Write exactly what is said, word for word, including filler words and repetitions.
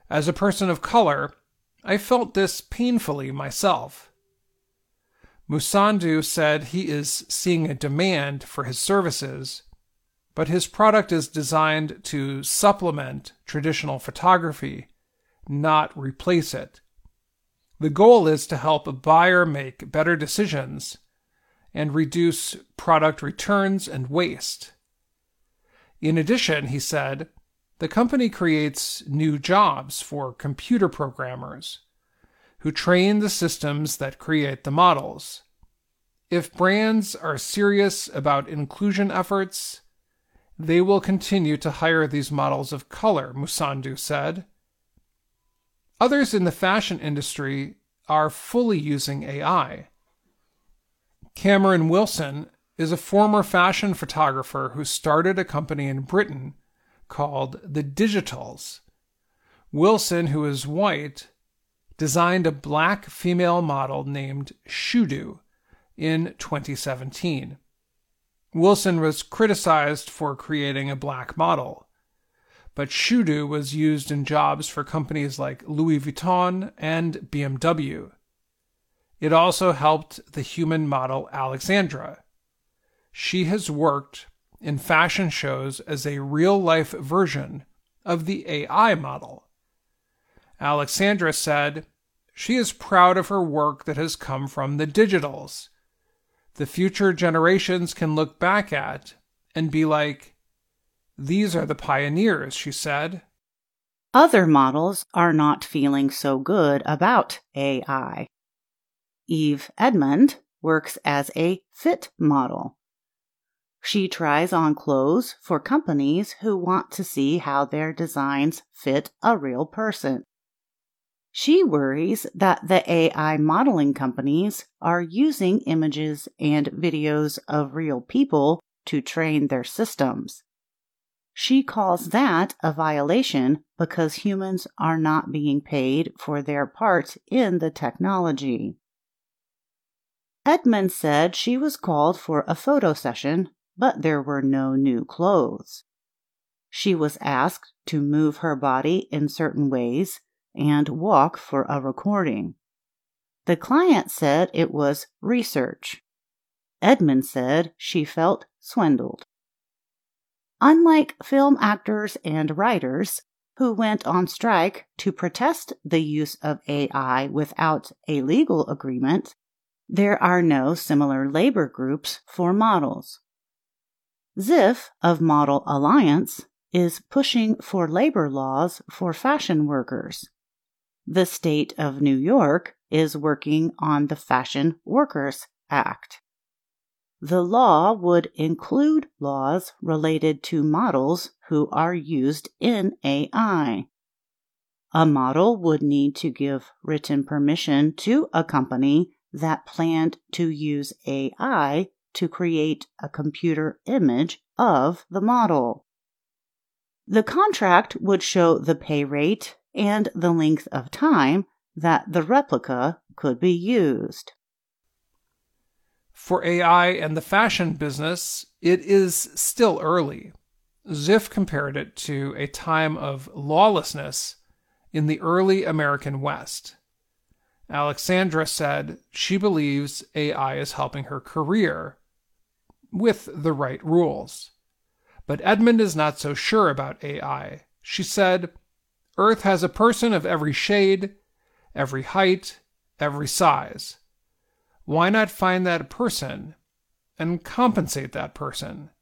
As a person of color, I felt this painfully myself. Musandu said he is seeing a demand for his services, but his product is designed to supplement traditional photography, not replace it. The goal is to help a buyer make better decisions and reduce product returns and waste. In addition, he said, the company creates new jobs for computer programmers who train the systems that create the models. If brands are serious about inclusion efforts, they will continue to hire these models of color, Musandu said. Others in the fashion industry are fully using A I. Cameron Wilson is a former fashion photographer who started a company in Britain called The Digitals. Wilson, who is white, designed a black female model named Shudu in twenty seventeen. Wilson was criticized for creating a black model, but Shudu was used in jobs for companies like Louis Vuitton and B M W. It also helped the human model Alexandra. She has worked in fashion shows as a real-life version of the A I model. Alexandra said she is proud of her work that has come from the Digitals. The future generations can look back at and be like, these are the pioneers, she said. Other models are not feeling so good about A I. Eve Edmond works as a fit model. She tries on clothes for companies who want to see how their designs fit a real person. She worries that the A I modeling companies are using images and videos of real people to train their systems. She calls that a violation because humans are not being paid for their part in the technology. Edmond said she was called for a photo session, but there were no new clothes. She was asked to move her body in certain ways and walk for a recording. The client said it was research. Edmond said she felt swindled. Unlike film actors and writers who went on strike to protest the use of A I without a legal agreement, there are no similar labor groups for models. Ziff of Model Alliance is pushing for labor laws for fashion workers. The state of New York is working on the Fashion Workers Act. The law would include laws related to models who are used in A I. A model would need to give written permission to a company that planned to use A I to create a computer image of the model. The contract would show the pay rate and the length of time that the replica could be used. For A I and the fashion business, it is still early. Ziff compared it to a time of lawlessness in the early American West. Alexandra said she believes A I is helping her career with the right rules. But Edmond is not so sure about A I. She said, Earth has a person of every shade, every height, every size. Why not find that person and compensate that person?